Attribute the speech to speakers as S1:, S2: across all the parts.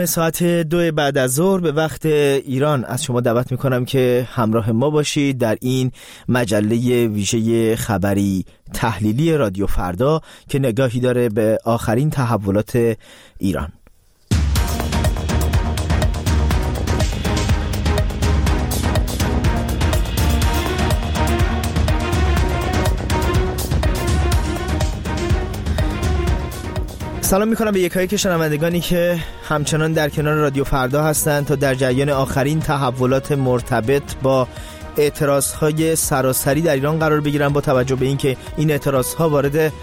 S1: ساعت 2 بعد از ظهر به وقت ایران از شما دعوت میکنم که همراه ما باشید در این مجله ویژه خبری تحلیلی رادیو فردا که نگاهی داره به آخرین تحولات ایران. سلام میکنم به یکایی که شنوندگانی که همچنان در کنار رادیو فردا هستند تا در جریان آخرین تحولات مرتبط با اعتراضهای سراسری در ایران قرار بگیرن، با توجه به اینکه این اعتراضها وارد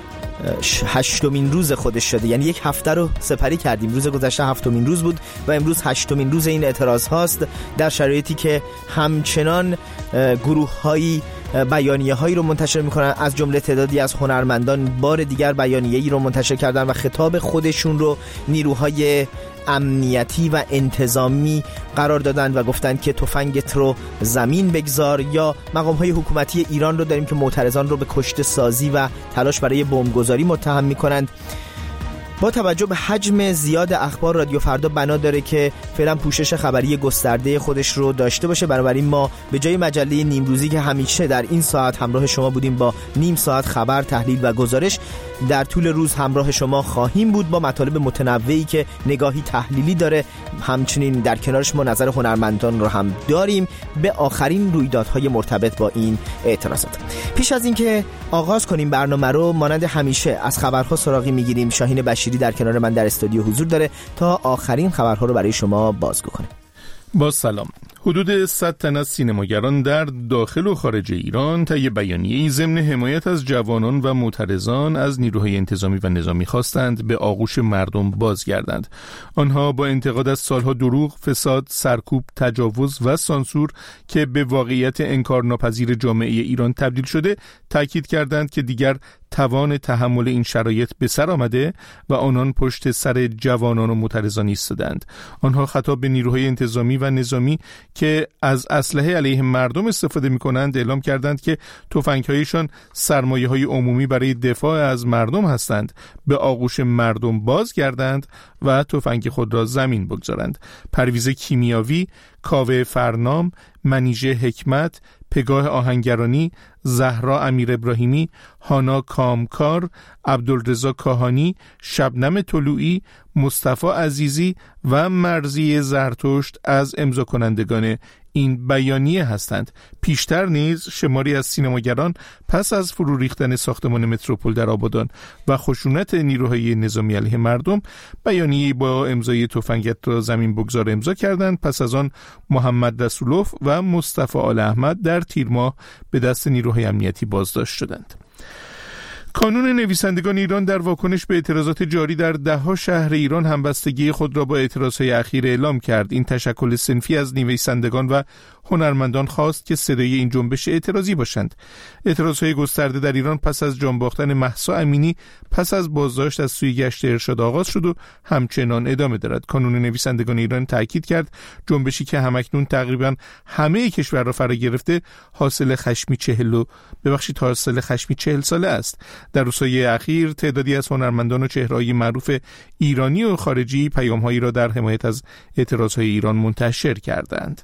S1: 8مین روز خودش شده. یعنی یک هفته رو سپری کردیم. روز گذشته 7مین روز بود و امروز 8مین روز این اعتراض هاست، در شرایطی که همچنان گروه هایی بیانیه هایی رو منتشر میکنن، از جمله تعدادی از هنرمندان بار دیگر بیانیه‌ای رو منتشر کردن و خطاب خودشون رو نیروهای امنیتی و انتظامی قرار دادن و گفتن که تفنگت رو زمین بگذار، یا مقام‌های حکومتی ایران رو داریم که معترضان رو به کشته سازی و تلاش برای بمبگذاری متهم میکنند. با توجه به حجم زیاد اخبار، رادیو فردا بنا داره که فعلا پوشش خبری گسترده خودش رو داشته باشه. بنابراین ما به جای مجله نیمروزی که همیشه در این ساعت همراه شما بودیم با نیم ساعت خبر، تحلیل و گزارش، در طول روز همراه شما خواهیم بود با مطالب متنوعی که نگاهی تحلیلی داره. همچنین در کنارش ما نظر هنرمندان رو هم داریم به آخرین رویدادهای مرتبط با این اعتراضات. پیش از اینکه آغاز کنیم برنامه رو، مانند همیشه از خبرها سراغی میگیریم. شاهین بشیری در کنار من در استودیو حضور داره تا آخرین خبرها رو برای شما بازگو کنه.
S2: با سلام. حدود 100 تن از سینماگران در داخل و خارج ایران طی بیانیه‌ای ضمن حمایت از جوانان و معترضان از نیروهای انتظامی و نظامی خواستند به آغوش مردم بازگردند. آنها با انتقاد از سالها دروغ، فساد، سرکوب، تجاوز و سانسور که به واقعیت انکارناپذیر جامعه ایران تبدیل شده، تاکید کردند که دیگر توان تحمل این شرایط به سر آمده و آنان پشت سر جوانان و معترضان ایستادند. آنها خطاب به نیروهای انتظامی و نظامی که از اسلحه علیه مردم استفاده می‌کنند اعلام کردند که تفنگ‌هایشان سرمایه‌های عمومی برای دفاع از مردم هستند، به آغوش مردم بازگردند و تفنگ خود را زمین بگذارند. پرویز کیمیاوی، کاوه فرنام، منیژه حکمت، پگاه آهنگرانی، زهرا امیر ابراهیمی، هانا کامکار، عبدالرضا کاهانی، شبنم طلوعی، مصطفی عزیزی و مرضی زرتشت از امضا کنندگان این بیانیه هستند. پیشتر نیز شماری از سینماگران پس از فرو ریختن ساختمان متروپول در آبادان و خشونت نیروهای نظامی علیه مردم، بیانیه‌ای با امضای تفنگت را زمین بگذار امضا کردند. پس از آن محمد رسولوف و مصطفی آل احمد در تیر ماه به دست نیروهای امنیتی بازداشت شدند. کانون نویسندگان ایران در واکنش به اعتراضات جاری در ده‌ها شهر ایران همبستگی خود را با اعتراضهای اخیر اعلام کرد. این تشکل صنفی از نویسندگان و هنرمندان خواست که صدای این جنبش اعتراضی باشند. اعتراضهای گسترده در ایران پس از جان باختن مهسا امینی پس از بازداشت از سوی گشت ارشاد آغاز شد و همچنان ادامه دارد. کانون نویسندگان ایران تاکید کرد جنبشی که همکنون تقریبا همه کشور را فرا گرفته حاصل خشمی 40 ساله است. در روزهای اخیر تعدادی از هنرمندان و چهره‌های معروف ایرانی و خارجی پیام‌هایی را در حمایت از اعتراضهای ایران منتشر کردند.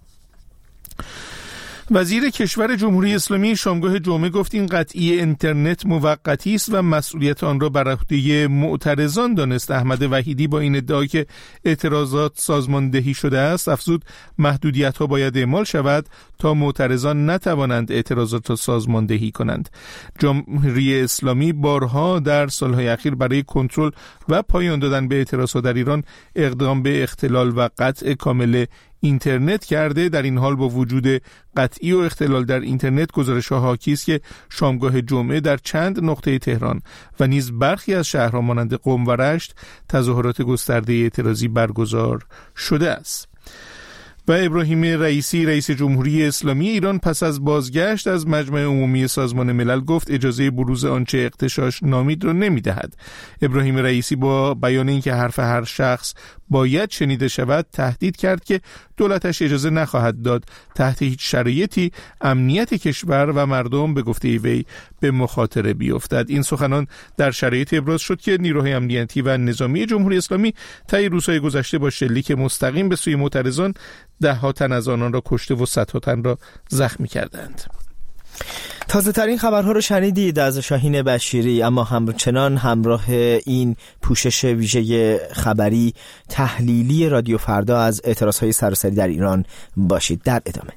S2: وزیر کشور جمهوری اسلامی شامگاه جمعه گفت این قطعی اینترنت موقتی است و مسئولیت آن را بر عهده معترضان دانست. احمد وحیدی با این ادعا که اعتراضات سازماندهی شده است افزود محدودیت‌ها باید اعمال شود تا معترضان نتوانند اعتراضات را سازماندهی کنند. جمهوری اسلامی بارها در سالهای اخیر برای کنترل و پایان دادن به اعتراضات در ایران اقدام به اختلال و قطع کامل اینترنت کرده. در این حال با وجود قطعی و اختلال در اینترنت، گزارش‌ها حاکی است که شامگاه جمعه در چند نقطه تهران و نیز برخی از شهرها مانند قم و رشت تظاهرات گسترده اعتراضی برگزار شده است. و ابراهیم رئیسی رئیس جمهوری اسلامی ایران پس از بازگشت از مجمع عمومی سازمان ملل گفت اجازه بروز آنچه اغتشاش نامید را نمیدهد. ابراهیم رئیسی با بیان اینکه حرف هر شخص باید شنیده شود تهدید کرد که دولتش اجازه نخواهد داد تحت هیچ شرایطی امنیت کشور و مردم به گفته وی به مخاطره بیفتد. این سخنان در شرایط ابراز شد که نیروهای امنیتی و نظامی جمهوری اسلامی طی روزهای گذشته با شلیک مستقیم به سوی معترضان ده‌ها تن از آنان را کشته و صدها تن را زخمی کردند.
S1: تازه ترین خبرها رو شنیدید از شاهین بشیری، اما همچنان همراه این پوشش ویژه خبری تحلیلی رادیو فردا از اعتراضهای سراسری در ایران باشید. در ادامه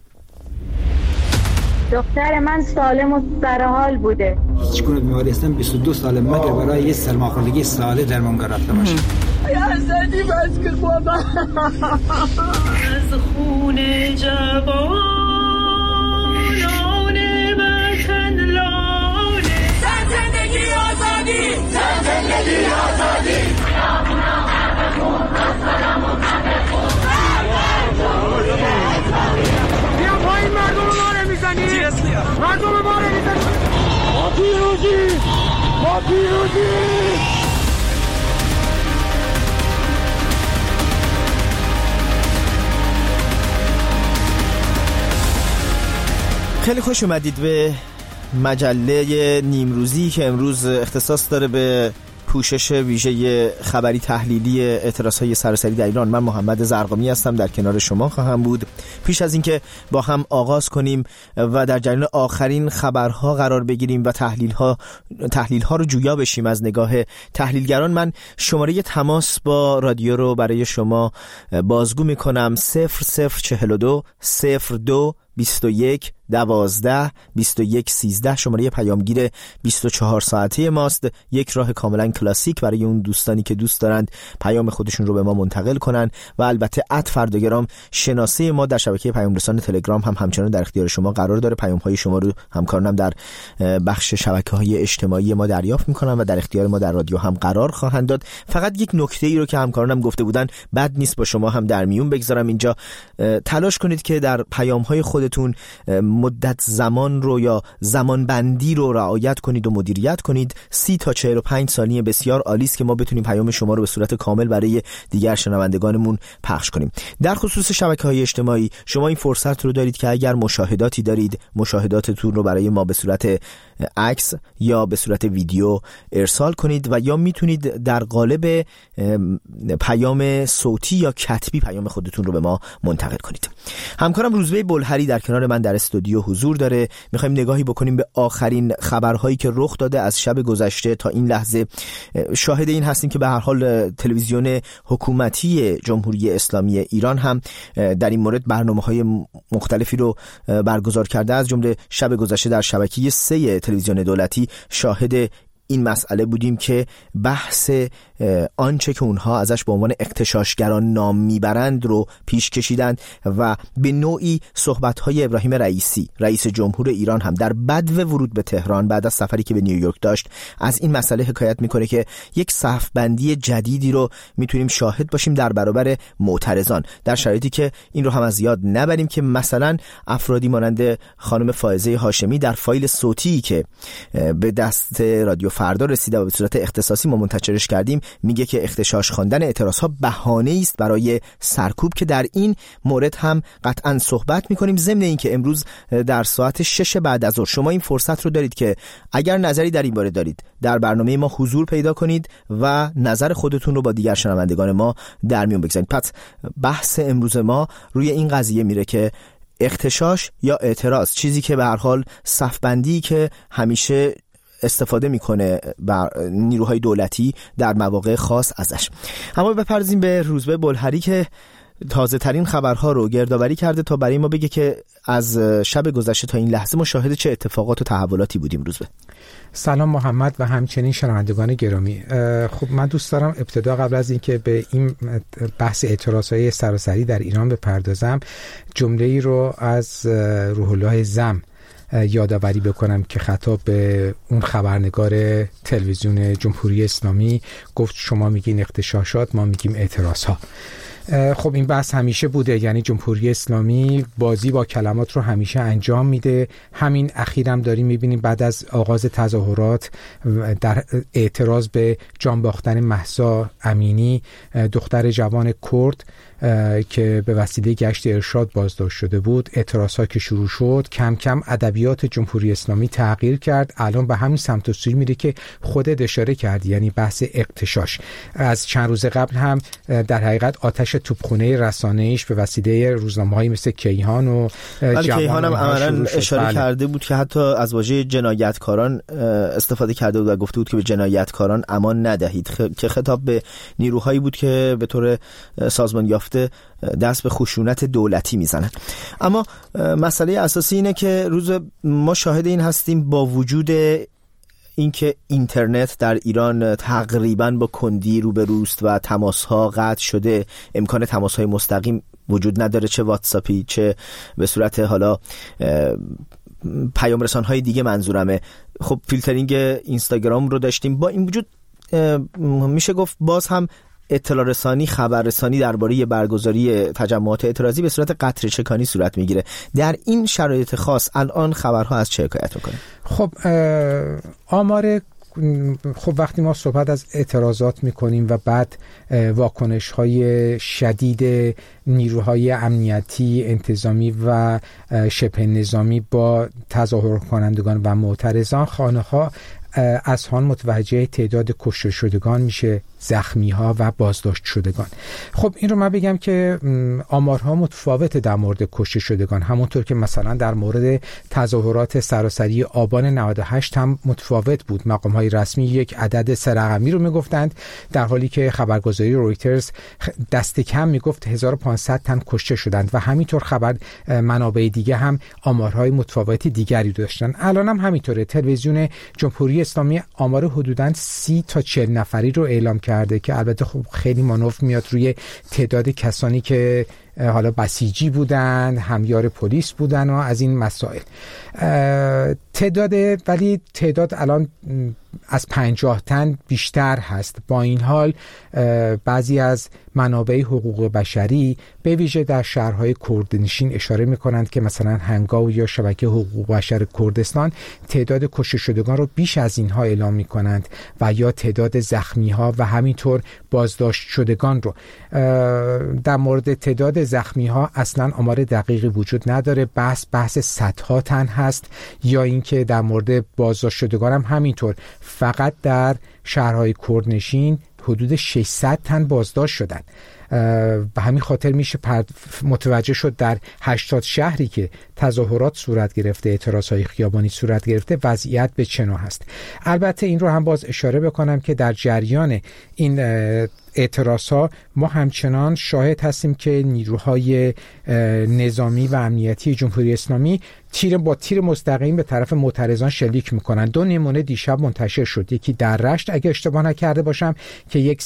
S3: دختر من سالم و سرحال بوده.
S4: هیچ گونه بیماری هستم 22 ساله مگر برای یه سرماخوردگی ساله درمانگاه رفته باشم.
S5: یزدی بس که بابا از خون جوانان وطن لاله زندگی آزادی زندگی آزادی بیا پایین مردم ما رو میزنی مردم ما رو میزنی ما پیروزی ما پیروزی.
S1: خیلی خوش اومدید به مجله نیمروزی که امروز اختصاص داره به پوشش ویژه خبری تحلیلی اعتراضهای سراسری در ایران. من محمد زرقامی هستم، در کنار شما خواهم بود. پیش از اینکه با هم آغاز کنیم و در جریان آخرین خبرها قرار بگیریم و تحلیل ها رو جویا بشیم از نگاه تحلیلگران، من شماره تماس با رادیو رو برای شما بازگو میکنم. 0042 02 21 12 21 13 شماره پیامگیر 24 ساعته ماست. یک راه کاملا کلاسیک برای اون دوستانی که دوست دارند پیام خودشون رو به ما منتقل کنن و البته @فرداگرام شناسه ما در شبکه پیام رسان تلگرام هم همچنان در اختیار شما قرار داره. پیام های شما رو همکارانم در بخش شبکه‌های اجتماعی ما دریافت میکنن و در اختیار ما در رادیو هم قرار خواهند داد. فقط یک نکته ای رو که همکارانم گفته بودن بد نیست با شما هم در میون بگذارم اینجا. تلاش کنید که در پیام های خودتون مدت زمان رو یا زمان بندی رو رعایت کنید و مدیریت کنید. 30 تا 45 ثانیه بسیار عالی است که ما بتونیم پیام شما رو به صورت کامل برای دیگر شنوندگانمون پخش کنیم. در خصوص شبکه‌های اجتماعی شما این فرصت رو دارید که اگر مشاهداتی دارید مشاهداتتون رو برای ما به صورت عکس یا به صورت ویدیو ارسال کنید و یا میتونید در قالب پیام صوتی یا کتبی پیام خودتون رو به ما منتقل کنید. همکارم روزبه بلهری در کنار من در استودیو حضور داره. میخوایم نگاهی بکنیم به آخرین خبرهایی که رخ داده از شب گذشته تا این لحظه. شاهد این هستیم که به هر حال تلویزیون حکومتی جمهوری اسلامی ایران هم در این مورد برنامه‌های مختلفی رو برگزار کرده. از جمله شب گذشته در شبکه 3 تلویزیون دولتی شاهد این مسئله بودیم که بحث آنچه که اونها ازش به عنوان اغتشاشگران نام میبرند رو پیش کشیدند و به نوعی صحبت‌های ابراهیم رئیسی رئیس جمهور ایران هم در بدو ورود به تهران بعد از سفری که به نیویورک داشت از این مسئله حکایت میکنه که یک صف‌بندی جدیدی رو میتونیم شاهد باشیم در برابر معترضان، در شرایطی که این رو هم از یاد نبریم که مثلا افرادی مانند خانم فائزه هاشمی در فایل صوتی که به دست رادیو فردا رسیده و به صورت اختصاصی ما منتشرش کردیم میگه که اغتشاش خواندن اعتراضها بهانه‌ای است برای سرکوب، که در این مورد هم قطعاً صحبت می‌کنیم. ضمن اینکه امروز در ساعت 6 بعد از ظهر شما این فرصت رو دارید که اگر نظری در این باره دارید در برنامه ما حضور پیدا کنید و نظر خودتون رو با دیگر شنوندگان ما در میون بگذارید. پس بحث امروز ما روی این قضیه میره که اغتشاش یا اعتراض، چیزی که به هر حال صف‌بندی که همیشه استفاده میکنه بر نیروهای دولتی در مواقع خاص ازش. اما بپردازیم به روزبه بلهری که تازه ترین خبرها رو گردآوری کرده تا برای ما بگه که از شب گذشته تا این لحظه ما شاهد چه اتفاقات و تحولاتی بودیم. روزبه
S6: سلام محمد و همچنین شنوندگان گرامی. خب من دوست دارم ابتدا قبل از اینکه به این بحث اعتراضهای سراسری در ایران بپردازم جمله‌ای رو از روح الله زم یادآوری بکنم که خطاب به اون خبرنگار تلویزیون جمهوری اسلامی گفت شما میگین اغتشاشات، ما میگیم اعتراضها. خب این بحث همیشه بوده، یعنی جمهوری اسلامی بازی با کلمات رو همیشه انجام میده. همین اخیرم داریم میبینیم بعد از آغاز تظاهرات در اعتراض به جان باختن مهسا امینی، دختر جوان کرد که به وسیله گشت ارشاد بازداشت شده بود، اعتراضها که شروع شد کم کم ادبیات جمهوری اسلامی تغییر کرد. الان به همین سمت و سوی میره که خودت اشاره کردی، یعنی بحث اغتشاش. از چند روز قبل هم در حقیقت آتش توپخانه رسانه‌ایش به وسیله روزنامه‌هایی مثل کیهان و
S1: کیهان هم عملاً اشاره کرده بود که حتی از واژه جنایتکاران استفاده کرده بود و گفته بود که به جنایتکاران امان ندهید، که خطاب به نیروهایی بود که به طور سازمان یافته دست به خشونت دولتی میزنن. اما مسئله اساسی اینه که روز ما شاهد این هستیم با وجود اینکه اینترنت در ایران تقریباً با کندی روبروست و تماس‌ها قطع شده، امکان تماس‌های مستقیم وجود نداره، چه واتساپی چه به صورت حالا پیام رسان‌های دیگه منظورمه. خب فیلترینگ اینستاگرام رو داشتیم. با این وجود میشه گفت باز هم اطلاع رسانی، خبررسانی درباره برگزاری تجمعات اعتراضی به صورت قطره چکانی صورت میگیره. در این شرایط خاص الان خبرها از چه حکایت میکنه؟
S6: خب خب وقتی ما صحبت از اعتراضات میکنیم و بعد واکنش‌های شدید نیروهای امنیتی، انتظامی و شبه نظامی با تظاهر کنندگان و معترضان، خانه‌ها از آن متوجه تعداد کشته شدگان میشه، زخمی ها و بازداشت شدگان. خب این رو من بگم که آمارها متفاوته در مورد کشته شدگان، همونطور که مثلا در مورد تظاهرات سراسری آبان 98 هم متفاوت بود. مقام های رسمی یک عدد سه رقمی رو میگفتند، در حالی که خبرگزاری رویترز دست کم میگفت 1500 تن کشته شدند و همینطور منابع دیگه هم آمارهای متفاوتی دیگری داشتن. الان هم همینطوره. تلویزیون جمهوری اسلامی آمار حدوداً 30 تا 40 نفری رو اعلام کرده که البته خب خیلی مانور میاد روی تعداد کسانی که حالا بسیجی بودن، همیار پلیس بودن و از این مسائل. ولی تعداد الان از 50 تن بیشتر هست. با این حال بعضی از منابع حقوق بشری به ویژه در شهرهای کردنشین اشاره میکنند که مثلا هنگاو یا شبکه حقوق بشر کردستان تعداد کشته شدگان رو بیش از اینها اعلام میکنند و یا تعداد زخمی ها و همینطور بازداشت شدگان رو. در مورد تعداد زخمی ها اصلا آمار دقیقی وجود نداره، بحث صدها تن هست، یا اینکه در مورد بازداشت شدگان هم همینطور. فقط در شهرهای کردنشین حدود 600 تن بازداشت شدن. به همین خاطر میشه متوجه شد در 80 شهری که تظاهرات صورت گرفته، اعتراضهای خیابانی صورت گرفته، وضعیت به چه نوع هست. البته این رو هم باز اشاره بکنم که در جریان این اعتراضها ما همچنان شاهد هستیم که نیروهای نظامی و امنیتی جمهوری اسلامی با تیر مستقیم به طرف معترضان شلیک میکنن. 2 نمونه دیشب منتشر شد، یکی در رشت اگه اشتباه نکرده باشم که یک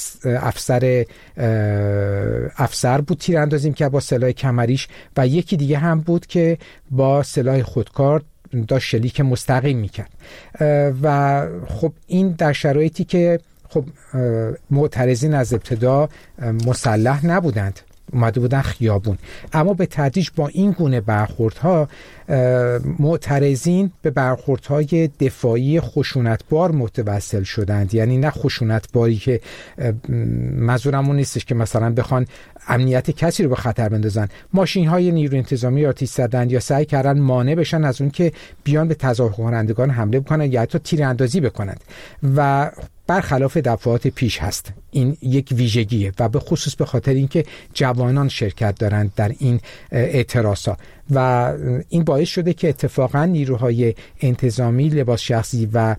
S6: افسر بود تیراندازی که با سلاح کمریش، و یکی دیگه هم بود که با سلاح خودکار داشت شلیک مستقیم میکرد. و خب این در شرایطی که خب معترضین از ابتدا مسلح نبودند، اومده بودن خیابون، اما به تدریج با این گونه برخوردها معترضین به برخوردهای دفاعی خشونتبار متوسل شدند. یعنی نه خشونتباری که منظورمون نیستش که مثلا بخوان امنیت کسی رو به خطر بندازن. ماشین‌های نیروی انتظامی آتش زدن یا سعی کردن مانع بشن از اون که بیان به تظاهر کنندگان حمله بکنن یا حتی تیراندازی بکنند، و برخلاف دفعات پیش هست. این یک ویژگیه و به خصوص به خاطر اینکه جوانان شرکت دارند در این اعتراضات و این باعث شده که اتفاقا نیروهای انتظامی، لباس شخصی و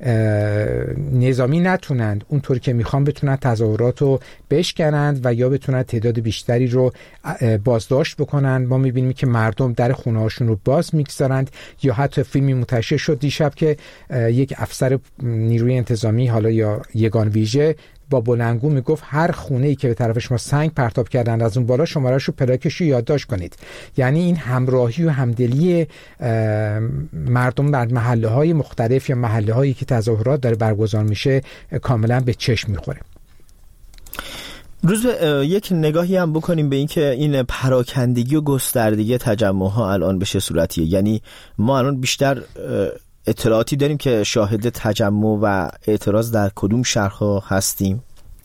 S6: نظامی نتونند اونطور که میخوان بتونن تظاهرات رو بشکنند و یا بتونن تعداد بیشتری رو بازداشت بکنند. ما میبینیم که مردم در خونه هاشون رو باز میگذارند، یا حتی فیلمی منتشر شد دیشب که یک افسر نیروی انتظامی حالا یا یگان ویژه با بلندگو میگفت هر خونه‌ای که به طرف شما سنگ پرتاب کردن از اون بالا شماره‌شو پلاکشو یادداشت کنید. یعنی این همراهی و همدلی مردم در محله‌های مختلف یا محله‌هایی که تظاهرات داره برگزار میشه کاملا به چشم میخوره.
S1: روز یک نگاهی هم بکنیم به این که این پراکندگی و گستردگی تجمع‌ها الان به چه صورتیه. یعنی ما الان بیشتر اطلاعاتی داریم که شاهد تجمع و اعتراض در کدوم شهرها هستیم؟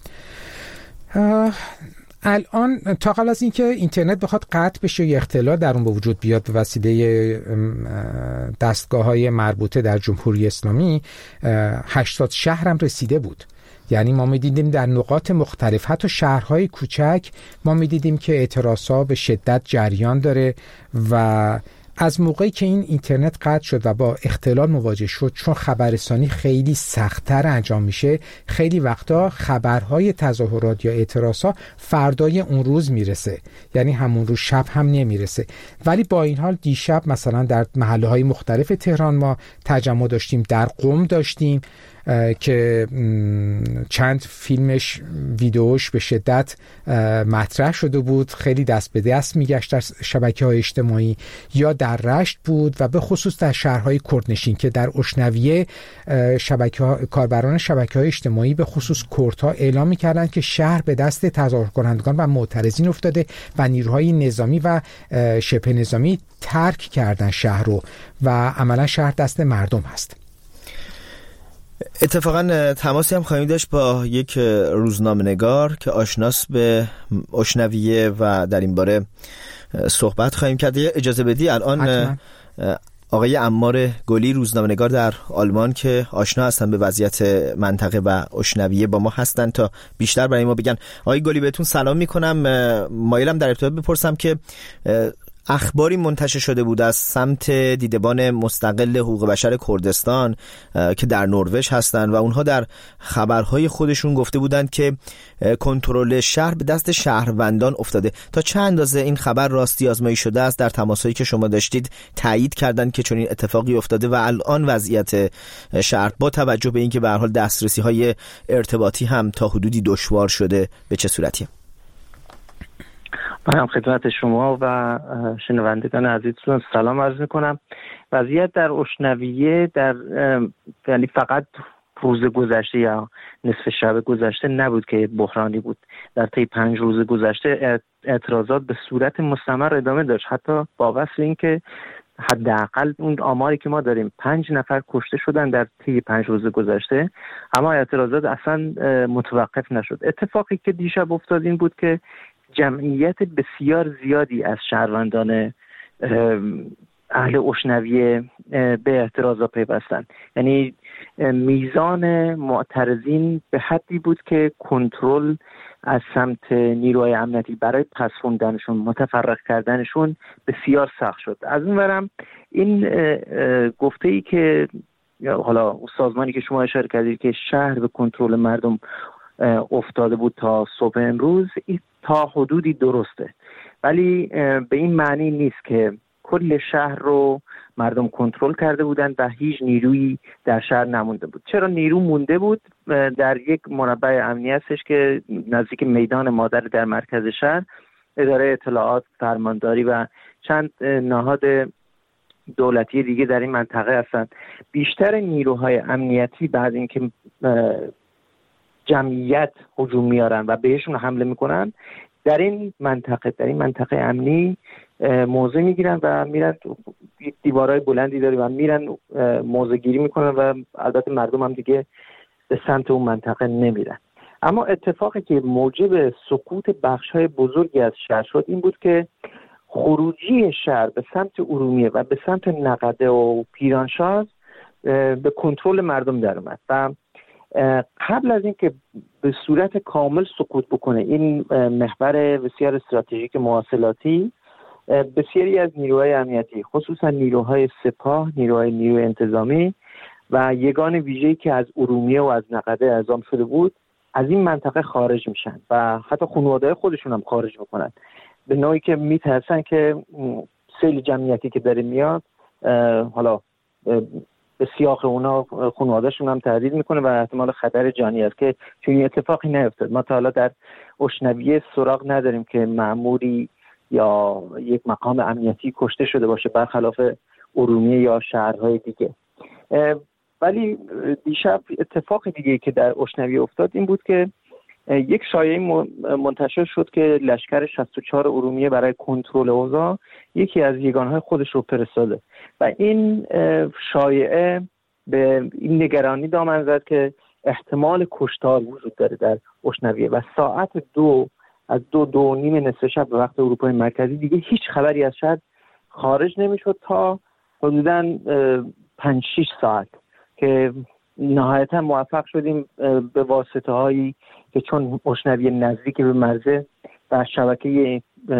S6: الان تا قبل از اینکه اینترنت بخواد قطع بشه یا اختلال در اون به وجود بیاد به وسیله دستگاه‌های مربوطه در جمهوری اسلامی، 80 شهر هم رسیده بود. یعنی ما می‌دیدیم در نقاط مختلف، حتی شهرهای کوچک، ما می‌دیدیم که اعتراضات به شدت جریان داره و از موقعی که این اینترنت قطع شد و با اختلال مواجه شد، چون خبررسانی خیلی سخت‌تر انجام میشه، خیلی وقتا خبرهای تظاهرات یا اعتراضات فردای اون روز میرسه، یعنی همون روز شب هم نمیرسه. ولی با این حال دیشب مثلا در محله‌های مختلف تهران ما تجمع داشتیم، در قم داشتیم که چند فیلمش، ویدیوش به شدت مطرح شده بود، خیلی دست به دست میگشت در شبکه‌های اجتماعی، یا در رشت بود و به خصوص در شهرهای کردنشین که در اشنویه کاربران شبکه‌های اجتماعی به خصوص کردها اعلام می‌کردند که شهر به دست تظاهر کنندگان و معترضین افتاده و نیروهای نظامی و شبه نظامی ترک کردن شهر رو و عملا شهر دست مردم هست.
S1: اتفاقا تماسی هم خواهیم داشت با یک روزنامه‌نگار که آشناس به اشنویه و در این باره صحبت خواهیم کرد. اجازه بدی الان آقای عمار گلی، روزنامه‌نگار در آلمان که آشنا هستن به وضعیت منطقه و اشنویه، با ما هستن تا بیشتر برای ما بگن. آقای گلی بهتون سلام میکنم. مایلم در ابتدا بپرسم که اخباری منتشر شده بود از سمت دیدبان مستقل حقوق بشر کردستان که در نروژ هستن و اونها در خبرهای خودشون گفته بودند که کنترل شهر به دست شهروندان افتاده. تا چه اندازه این خبر راستی آزمایی شده است؟ در تماسایی که شما داشتید تایید کردند که چنین اتفاقی افتاده و الان وضعیت شهر با توجه به اینکه به هر حال دسترسی‌های ارتباطی هم تا حدودی دشوار شده به چه صورتیه؟
S7: من خدمت شما و شنوندگان عزیزتون سلام عرض میکنم. وضعیت در اشنویه یعنی فقط روز گذشته یا نصف شب گذشته نبود که بحرانی بود. در طی 5 روز گذشته اعتراضات به صورت مستمر ادامه داشت، حتی با وصف این که حداقل اون آماری که ما داریم 5 نفر کشته شدن در طی 5 روز گذشته، اما اعتراضات اصلا متوقف نشد. اتفاقی که دیشب افتاد این بود که جمعیت بسیار زیادی از شهروندان اهل اشنویه به اعتراضات پیوستند. یعنی میزان معترضین به حدی بود که کنترل از سمت نیروهای امنیتی برای پس‌خوندنشون، متفرق کردنشون بسیار سخت شد. از اون ورم این گفته‌ای که حالا سازمانی که شما اشاره کردید که شهر به کنترل مردم افتاده بود تا صبح امروز، تا حدودی درسته، ولی به این معنی نیست که کل شهر رو مردم کنترل کرده بودن و هیچ نیرویی در شهر نمونده بود. چرا نیرو مونده بود؟ در یک مربع امنی هستش که نزدیک میدان مادر در مرکز شهر، اداره اطلاعات، فرمانداری و چند نهاد دولتی دیگه در این منطقه هستند. بیشتر نیروهای امنیتی بعد اینکه جمعیت هجوم میارن و بهشون حمله میکنن، در این منطقه امنی موضع میگیرن و میرن، دیوارهای بلندی داره و میرن موضع گیری میکنن و البته مردم هم دیگه به سمت اون منطقه نمیرن. اما اتفاقی که موجب سقوط بخش‌های بزرگی از شهر شد این بود که خروجی شهر به سمت ارومیه و به سمت نقده و پیرانشاه به کنترل مردم در اومد و قبل از اینکه به صورت کامل سقوط بکنه این محور بسیار استراتژیک مواصلاتی، بسیاری از نیروهای امنیتی، خصوصا نیروهای سپاه، نیروی انتظامی و یگان ویژه‌ای که از ارومیه و از نقده اعزام شده بود، از این منطقه خارج میشن و حتی خانواده خودشون هم خارج میکنن، به نوعی که میترسن که سیل جمعیتی که داره میاد حالا به سیاق اونا خانواده‌شون هم تهدید میکنه و احتمال خطر جانی است که چون این اتفاقی نیفتاد. ما تا حالا در اشنویه سراغ نداریم که مأموری یا یک مقام امنیتی کشته شده باشه، برخلاف ارومیه یا شهرهای دیگه. ولی دیشب اتفاق دیگه که در اشنویه افتاد این بود که یک شایعه منتشر شد که لشکر 64 ارومیه برای کنترل اوضاع یکی از یگانهای خودش رو فرستاده و این شایعه به این نگرانی دامن زد که احتمال کشتار وجود داره در اشنویه و ساعت 2 از 2 نیم نصف شب به وقت اروپای مرکزی دیگه هیچ خبری از شهر خارج نمیشد تا حدوداً 5-6 ساعت که نهایتا موفق شدیم به واسطه هایی که چون اشنویه نزدیک به مرزه و شبکه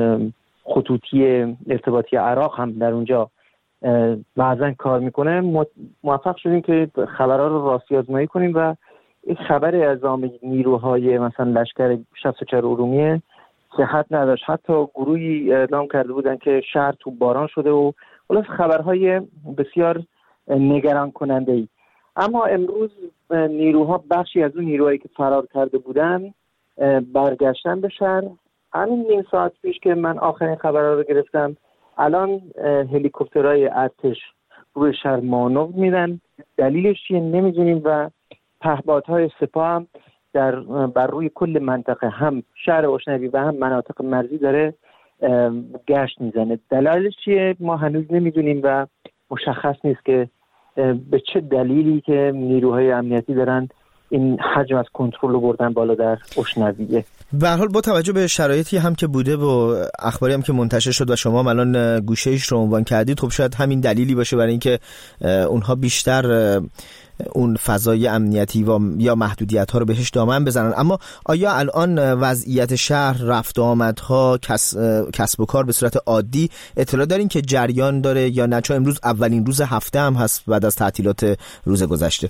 S7: خطوطی ارتباطی عراق هم در اونجا بعضا کار میکنه، موفق شدیم که خبرها رو راستی آزمایی کنیم و این خبر اعزام نیروهای مثلا لشکر 64 ارومیه صحت نداشت. حتی گروهی اعلام کرده بودن که شهر تو باران شده و خبرهای بسیار نگران کننده ای. اما امروز نیروها، بخشی از اون نیروهایی که فرار کرده بودن برگشتن به شهر. همین نیم ساعت پیش که من آخرین خبرها رو گرفتم، الان هلیکوپترهای ارتش روی شهر مانور میدن. دلیلش چیه نمیدونیم و پهپادهای سپاه هم بر روی کل منطقه، هم شهر اشنوی و هم مناطق مرزی داره گشت میزنه. دلیلش چیه ما هنوز نمیدونیم و مشخص نیست که به چه دلیلی که نیروهای امنیتی دارن این حجم از کنترل رو بردن بالا در اشنویه.
S1: به هر حال با توجه به شرایطی هم که بوده و اخباری هم که منتشر شد و شما الان گوشه‌ایش رو عنوان کردید، خب شاید همین دلیلی باشه برای اینکه اونها بیشتر اون فضای امنیتی و یا محدودیت‌ها رو بهش دامن بزنن. اما آیا الان وضعیت شهر، رفت و آمدها، کسب و کار به صورت عادی اطلاع دارین که جریان داره یا نه؟ چون امروز اولین روز هفته هم هست بعد از تعطیلات روز گذشته.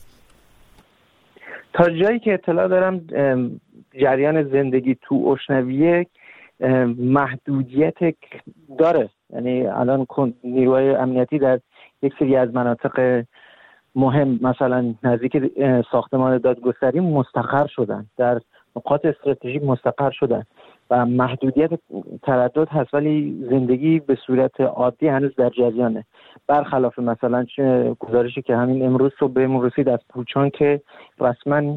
S7: تا جایی که اطلاع دارم جریان زندگی تو اشنویه محدودیت داره. یعنی الان نیروهای امنیتی در یک سری از مناطق مهم مثلا نزدیک ساختمان دادگستری مستقر شدن، در نقاط استراتژیک مستقر شدن و محدودیت تردد هست، ولی زندگی به صورت عادی هنوز در جریانه. برخلاف مثلا گزارشی که همین امروز صبح بهمون رسید از کوچان که رسما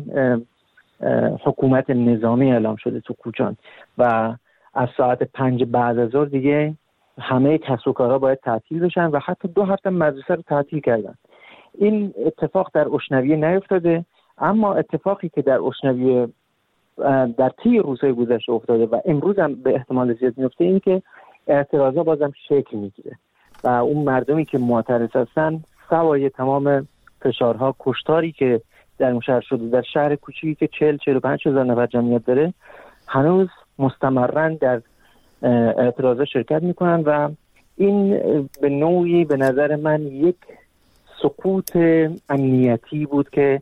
S7: حکومت نظامی اعلام شده تو کوچان و از ساعت 5 بعد از ظهر دیگه همه کسب و کارها باید تعطیل بشن و حتی 2 هفته مدرسه رو تعطیل کردن. این اتفاق در اشنویه نیفتاده، اما اتفاقی که در اشنویه در طی روزهای گذشته افتاده و امروز هم به احتمال زیاد میفته این که اعتراضا بازم شکل میگیره و اون مردمی که معترض هستن سوای تمام فشارها، کشتاری که در اون شهر شده، در شهر کوچیکی که 40-45 هزار نفر جمعیت داره، هنوز مستمرن در اعتراضا شرکت میکنن و این به نوعی به نظر من یک سقوط امنیتی بود که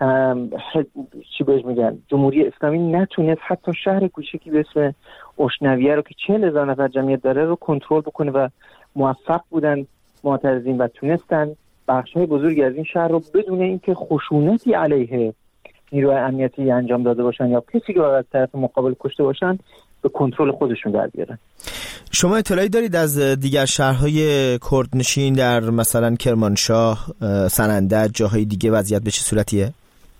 S7: چی بهش میگن، جمهوری اسلامی نتونست حتی شهر کوچیکی به اسم اشنویه رو که 40,000 نفر جمعیت داره رو کنترل بکنه و موفق بودن معترضین و تونستن بخش‌های بزرگی از این شهر رو بدون اینکه خشونتی علیه نیروهای امنیتی انجام داده باشن یا کسی رو از طرف مقابل کشته باشن به کنترل خودشون در بیارن.
S1: شما اطلاعی دارید از دیگر شهرهای کردنشین در مثلا کرمانشاه، سنندج، جاهای دیگه وضعیت به چه صورتیه؟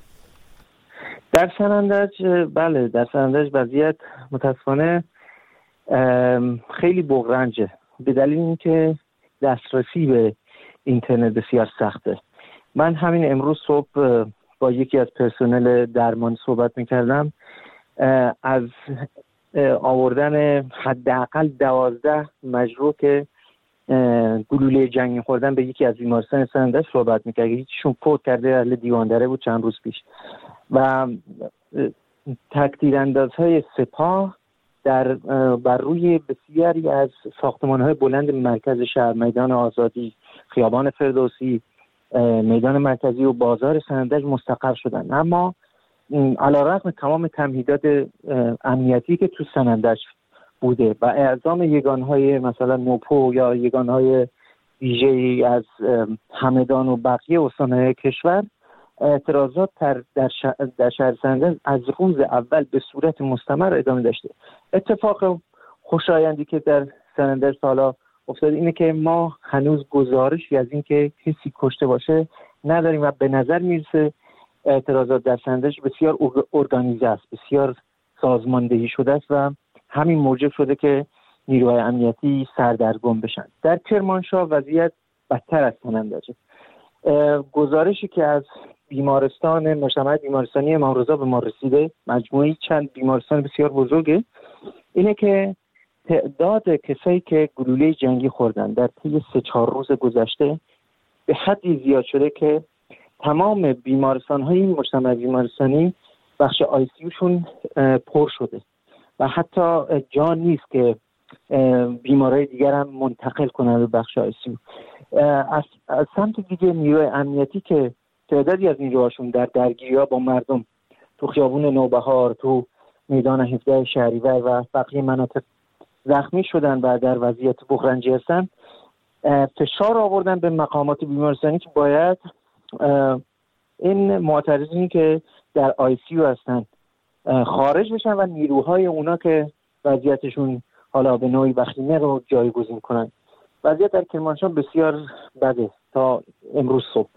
S7: در سنندج بله، در سنندج وضعیت متاسفانه خیلی بغرنجه به دلیل اینکه دسترسی به اینترنت بسیار سخته. من همین امروز صبح با یکی از پرسنل درمان صحبت میکردم، از آوردن حداقل 12 مجروح که گلوله جنگی خوردن به یکی از بیمارستان سنندج صحبت میکرد. هیچشون فوت کرده، اهل دیواندره بود چند روز پیش. و تکتیراندازهای سپاه بر روی بسیاری از ساختمان‌های بلند مرکز شهر، میدان آزادی، خیابان فردوسی، میدان مرکزی و بازار سنندج مستقر شدن. اما علیرغم تمام تمهیدات امنیتی که تو سنندج بوده و اعزام یگانهای مثلا موپو یا یگانهای ویژه‌ای از همدان و بقیه استان‌های کشور، اعتراضات در شهر سنندج از روز اول به صورت مستمر ادامه داشته. اتفاق خوشایندی که در سنندج حالا افتاد اینه که ما هنوز گزارشی از این که کسی کشته باشه نداریم و به نظر میرسه اعتراضات در سنندج بسیار ارگانیزه است، بسیار سازماندهی شده است و همین موجب شده که نیروهای امنیتی سردرگم بشن. در کرمانشاه وضعیت بدتر از تنندجه. گزارشی که از بیمارستان مجتمع بیمارستانی امام رضا به ما رسیده، مجموعی چند بیمارستان بسیار بزرگه، اینه که تعداد کسایی که گلوله جنگی خوردن در طی 3-4 روز گذشته به حدی زیاد شده که تمام بیمارستان‌های این مجتمع بیمارستانی بخش آی‌سی‌یوشون پر شده و حتی جا نیست که بیمارای دیگر هم منتقل کنن به بخش آی‌سی‌یو. از سمت دیگه نیروی امنیتی که تعدادی از نیروهاشون در درگیری‌ها با مردم تو خیابون نوبهار، تو میدان 17 شهریور و بقیه مناطق زخمی شدن و در وضعیت بحرانجی هستن، فشار آوردن به مقامات بیمارستانی که باید این معترضین که در آی‌سی‌یو هستن خارج بشن و نیروهای اونا که وضعیتشون حالا به نوعی وخیمه رو جایگزین کنن. وضعیت در کرمانشاه بسیار بده تا امروز صبح.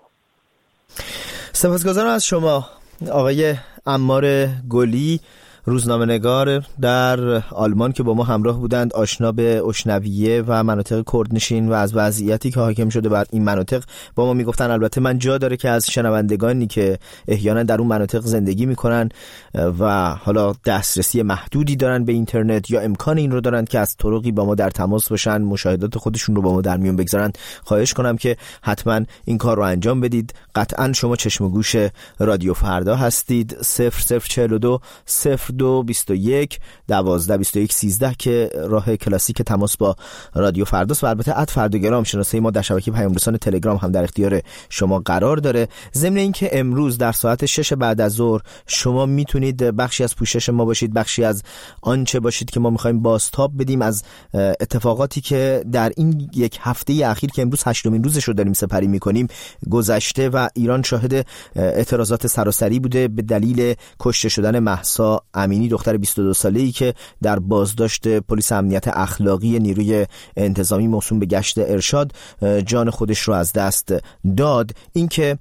S1: سپاسگزارم از شما آقای عمار گلی، روزنامه‌نگار در آلمان که با ما همراه بودند، آشنا به اشنویه و مناطق کردنشین و از وضعیتی که حاکم شده بر این مناطق با ما میگفتن. البته من جا داره که از شنوندگانی که احیانا در اون مناطق زندگی میکنن و حالا دسترسی محدودی دارن به اینترنت یا امکان این رو دارن که از طرقی با ما در تماس باشن، مشاهدات خودشون رو با ما در میون بگذارن، خواهش کنم که حتما این کار رو انجام بدید. قطعا شما چشم و گوش رادیو فردا هستید. 0042 0221 12 21 13 که راه کلاسیک تماس با رادیو فرداست و البته @فرداگرام شناسه ما در شبکه پیام رسان تلگرام هم در اختیار شما قرار داره. ضمن اینکه امروز در ساعت 6 بعد از ظهر شما میتونید بخشی از پوشش ما باشید، بخشی از آنچه باشید که ما میخوایم بازتاب بدیم از اتفاقاتی که در این یک هفته اخیر که امروز 8مین روزش رو داریم سپری میکنیم گذشته و ایران شاهد اعتراضات سراسری بوده به دلیل کشته شدن مهسا امینی، دختر 22 ساله‌ای که در بازداشت پلیس امنیت اخلاقی نیروی انتظامی موسوم به گشت ارشاد جان خودش رو از دست داد. اینکه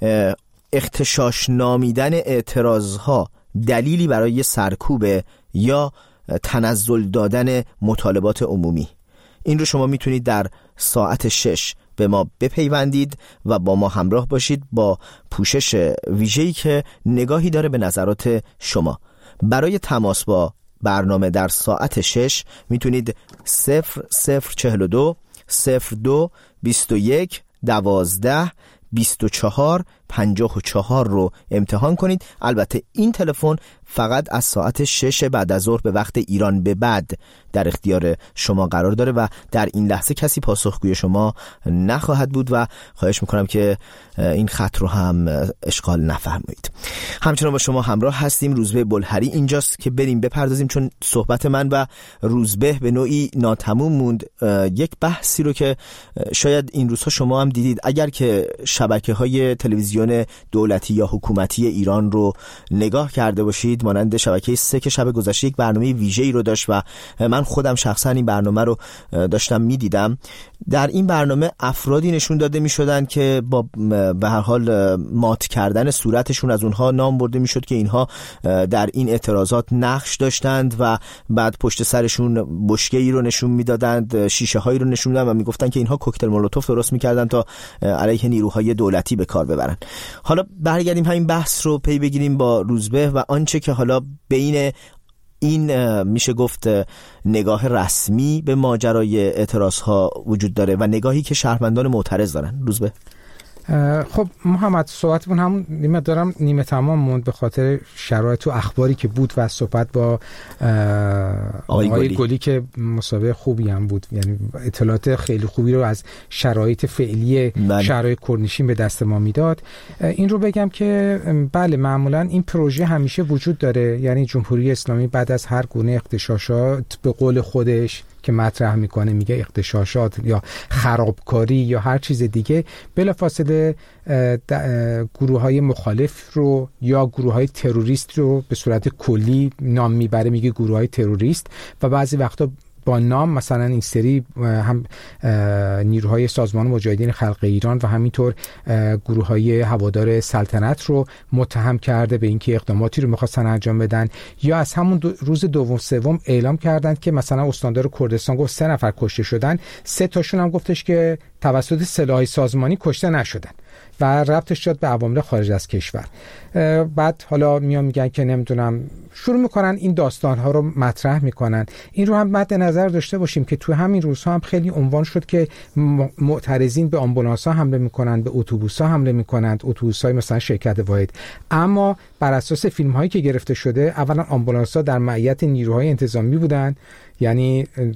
S1: اغتشاش نامیدن اعتراضها دلیلی برای سرکوب یا تنزل دادن مطالبات عمومی، این رو شما میتونید در ساعت 6 به ما بپیوندید و با ما همراه باشید با پوشش ویژه‌ای که نگاهی داره به نظرات شما. برای تماس با برنامه در ساعت 6 میتونید 0042 02 21 12 24 54 رو امتحان کنید. البته این تلفن فقط از ساعت 6 بعد از ظهر به وقت ایران به بعد در اختیار شما قرار داره و در این لحظه کسی پاسخگوی شما نخواهد بود و خواهش میکنم که این خط رو هم اشغال نفرمایید. همچنان با شما همراه هستیم. روزبه بلهری اینجاست که بریم بپردازیم، چون صحبت من و روزبه به نوعی ناتموم موند. یک بحثی رو که شاید این روزها شما هم دیدید، اگر که شبکه‌های تلویزیون دولتی یا حکومتی ایران رو نگاه کرده باشید، مانند شبکه 3 که شب گذشته یک برنامه ویژه‌ای رو داشت و من خودم شخصا این برنامه رو داشتم می‌دیدم. در این برنامه افرادی نشون داده می‌شدن که با به هر حال مات کردن صورتشون از اونها نام برده می‌شد که اینها در این اعتراضات نقش داشتند و بعد پشت سرشون بشکه‌ای رو نشون می‌دادند، شیشه‌هایی رو نشون می‌دادند و می‌گفتن که اینها کوکتل مولوتوف درست می‌کردن تا علیه نیروهای دولتی به کار ببرن. حالا برگردیم همین بحث رو پی بگیریم با روزبه و آنچه که حالا بین این میشه گفت نگاه رسمی به ماجرای اعتراضها وجود داره و نگاهی که شهروندان معترض دارن. روزبه
S6: خب محمد، صحبتمون همون نیمه تمام موند به خاطر شرایط و اخباری که بود و صحبت با آقای گلی که مسابقه خوبی هم بود، یعنی اطلاعات خیلی خوبی رو از شرایط فعلی شهرهای کردنشین به دست ما میداد. این رو بگم که بله، معمولا این پروژه همیشه وجود داره، یعنی جمهوری اسلامی بعد از هر گونه اغتشاشات به قول خودش که مطرح میکنه، میگه اغتشاشات یا خرابکاری یا هر چیز دیگه، بلافاصله گروه‌های مخالف رو یا گروه‌های تروریست رو به صورت کلی نام میبره، میگه گروه‌های تروریست، و بعضی وقتا با نام مثلا این سری هم نیروهای سازمان مجاهدین خلق ایران و همینطور گروه‌های هوادار سلطنت رو متهم کرده به اینکه اقداماتی رو می‌خواستن انجام بدن، یا از همون روز دوم سوم اعلام کردند که مثلا استاندار کردستان گفت 3 نفر کشته شدن، 3 تاشون هم گفتش که توسط سلاح سازمانی کشته نشدن و ربطش داد به عوامل خارج از کشور. بعد حالا میگن که نمیدونم، شروع میکنن این داستانها رو مطرح میکنن. این رو هم مد نظر داشته باشیم که تو همین روزها هم خیلی عنوان شد که معترضین به آمبولانس‌ها حمله میکنن، به اتوبوس‌ها حمله میکنن، اتوبوس‌های مثلا شرکت واحد. اما بر اساس فیلم‌هایی که گرفته شده، اولا آمبولانس‌ها در معیت نیروهای انتظامی بودن، یعنی